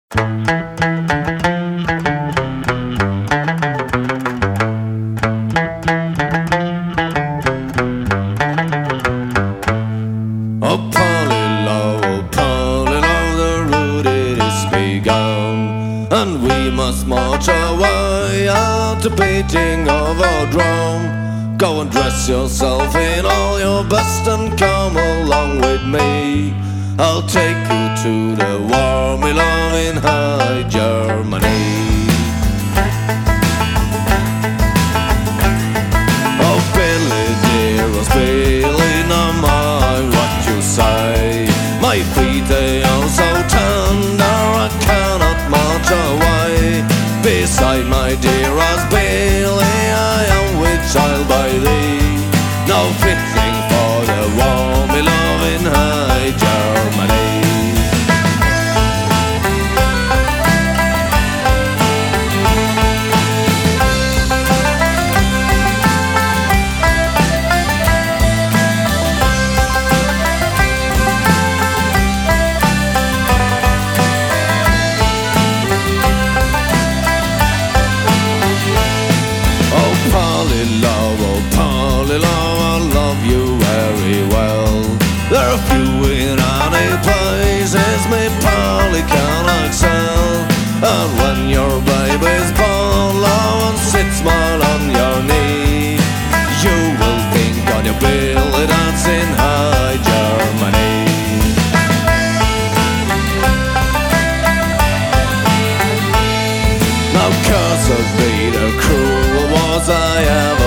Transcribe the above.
Oh, Polly Low, the road it is begun, and we must march away at the beating of our drum. Go and dress yourself in all your best and come along with me. I'll take you to the war, me love, in High Germany. Oh, Billy dear, oh, Billy, no mind what you say. My feet, they are so tender, I cannot march away. Beside my dearest Billy, I am with child by thee. No fit thing for the war, me love, in High Germany. Polly Low, I love you very well. There are few in any places me Polly can excel. And when your baby's born, love, and sits smile on your knee, you will think on your Billy that's in High Germany. Now cursed be the cruel wars I ever